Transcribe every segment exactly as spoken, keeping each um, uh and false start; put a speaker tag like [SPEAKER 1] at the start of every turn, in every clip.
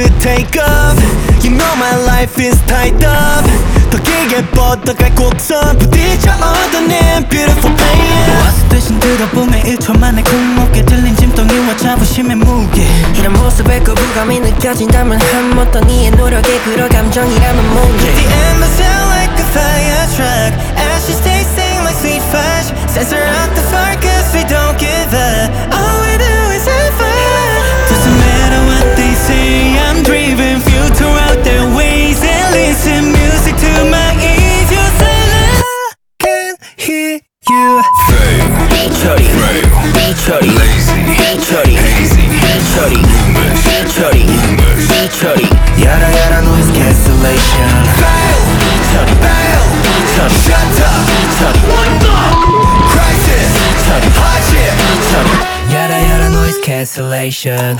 [SPEAKER 1] to take off. You know my life is tied up. 더 길게 뻗어갈 곡선 부딪혀 얻어낸 beautiful pain. 와서 대신 들어보면 일 초 만에 굴목에 들린 짐덩이와 자부심의 무게.
[SPEAKER 2] 이런 모습에 거부감이 느껴진다면 한 어떤 이의 노력에 그럴 감정이라면 뭔지.
[SPEAKER 1] The end will sound like a fire truck as she stays sing like sweet fudge. Censor out the fire cause we don't give up. All we do is have fun. Doesn't matter what they say, I'm driven. Filter out their ways and listen music to my ears. You're silent, I can hear you.
[SPEAKER 3] Chuddy, chuddy, lazy, chuddy, hazy, chuddy, chuddy, chuddy,
[SPEAKER 1] Yada yada noise cancellation. Fail,
[SPEAKER 3] chuddy,
[SPEAKER 1] fail,
[SPEAKER 3] chuddy,
[SPEAKER 1] shut up,
[SPEAKER 3] chuddy,
[SPEAKER 1] what the crisis,
[SPEAKER 3] chuddy,
[SPEAKER 1] hardship,
[SPEAKER 3] chuddy.
[SPEAKER 1] Yada yada noise cancellation.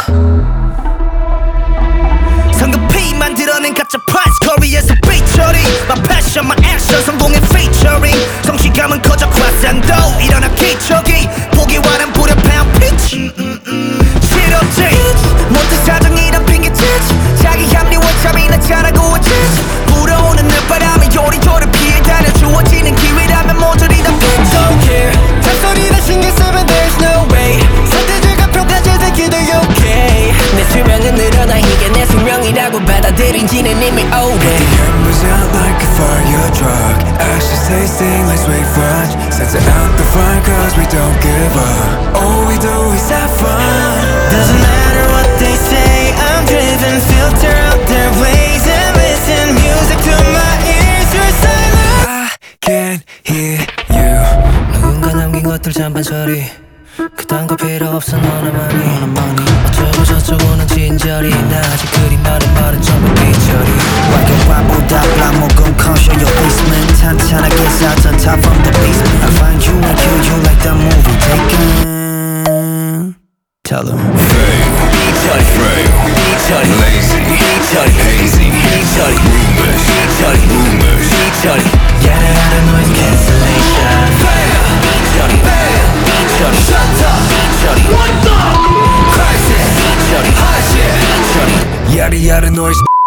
[SPEAKER 1] 성급히 만들어낸 가짜 price 거리에서 featuring My passion, my action 성공의 featuring 성취감은 커져 과산도 일어나 기적이 보기와는 불협화음 pitch 실업지 못된 사정이란 핑계짓 자기 합리화 참이나 잘하고 있지 불어오는 늦바람에 요리조리 피해 다녀 주어지는 기회라면 모조리 다 bitch Don't care 잔소리나 신경 쓰면 there's no way 선택들과 평가절대 그들 okay
[SPEAKER 2] 내 수명은 늘어나 이게 내 숙명이라고 받아들인지는 이미 오래.
[SPEAKER 4] The end was out like a fire truck ashes tasting like sweet fudge. Sets out the fire cause we don't give up. All we do is have fun.
[SPEAKER 1] Doesn't matter what they say, I'm driven. Filter out their ways and listen music to my ears. You're silent,
[SPEAKER 4] I can't hear you.
[SPEAKER 1] 누군가 남긴 것들 잔반 처리 그딴 거 필요 없어 너나만이 어쩌고 저쩌고는 진절이 나 아직 그리 많은 말은 전부 삐처리
[SPEAKER 5] 와경과보다 블락목은 컨쇼 your basement 탄탄하게 쌓던 top from the basement I find you and kill you like the movie Taken. Tell them
[SPEAKER 3] Chuddy, chuddy, lazy, chuddy, hazy, chuddy, rumors, chuddy, rumors, chuddy.
[SPEAKER 1] Yada yada noise cancellation.
[SPEAKER 3] Fail, chuddy, fail, chuddy,
[SPEAKER 1] Shut up,
[SPEAKER 3] chuddy,
[SPEAKER 1] what the crisis,
[SPEAKER 3] chuddy,
[SPEAKER 1] hardship.
[SPEAKER 3] chuddy.
[SPEAKER 4] Yada yada noise.